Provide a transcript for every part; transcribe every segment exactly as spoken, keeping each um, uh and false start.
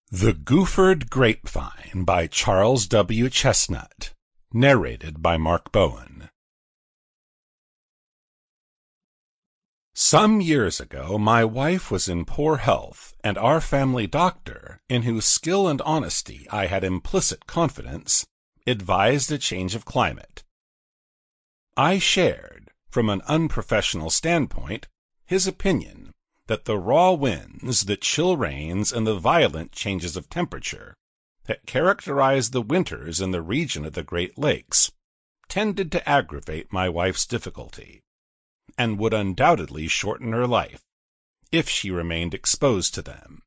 The Gooford Grapevine by Charles W. Chestnut. Narrated by Mark Bowen. Some years ago, my wife was in poor health, and our family doctor, in whose skill and honesty I had implicit confidence, advised a change of climate. I shared, from an unprofessional standpoint, his opinion that the raw winds, the chill rains, and the violent changes of temperature that characterized the winters in the region of the Great Lakes tended to aggravate my wife's difficulty, and would undoubtedly shorten her life if she remained exposed to them.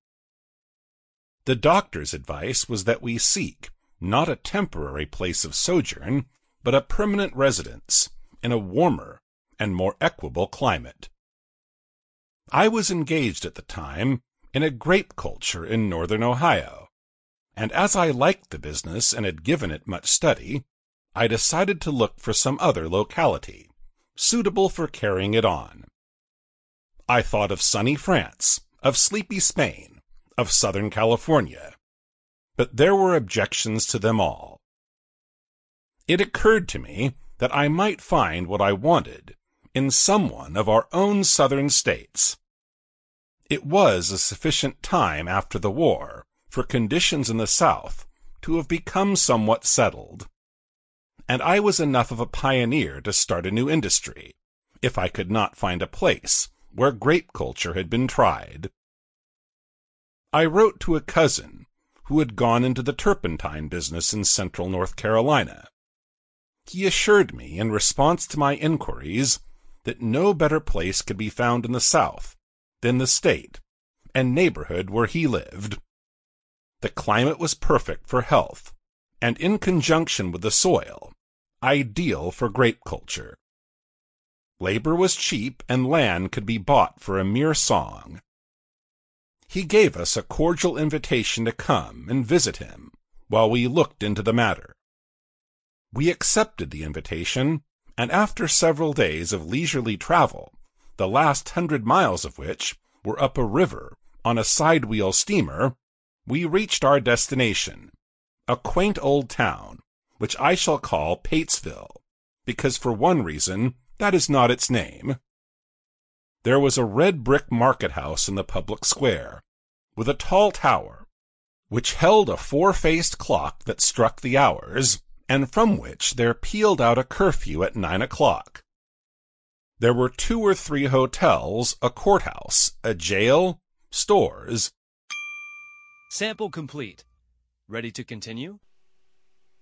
The doctor's advice was that we seek not a temporary place of sojourn, but a permanent residence in a warmer and more equable climate. I was engaged at the time in a grape culture in northern Ohio, and as I liked the business and had given it much study, I decided to look for some other locality suitable for carrying it on. I thought of sunny France, of sleepy Spain, of Southern California, but there were objections to them all. It occurred to me that I might find what I wanted in some one of our own southern states. It was a sufficient time after the war for conditions in the South to have become somewhat settled, and I was enough of a pioneer to start a new industry, if I could not find a place where grape culture had been tried. I wrote to a cousin who had gone into the turpentine business in central North Carolina. He assured me, in response to my inquiries, that no better place could be found in the South than the state and neighborhood where he lived. The climate was perfect for health, and in conjunction with the soil, ideal for grape culture. Labor was cheap, and land could be bought for a mere song. He gave us a cordial invitation to come and visit him while we looked into the matter. We accepted the invitation, and after several days of leisurely travel, the last hundred miles of which were up a river on a side-wheel steamer, we reached our destination, a quaint old town, which I shall call Patesville, because for one reason that is not its name. There was a red brick market house in the public square, with a tall tower, which held a four-faced clock that struck the hours, and from which there pealed out a curfew at nine o'clock. There were two or three hotels, a courthouse, a jail, stores. Sample complete. Ready to continue?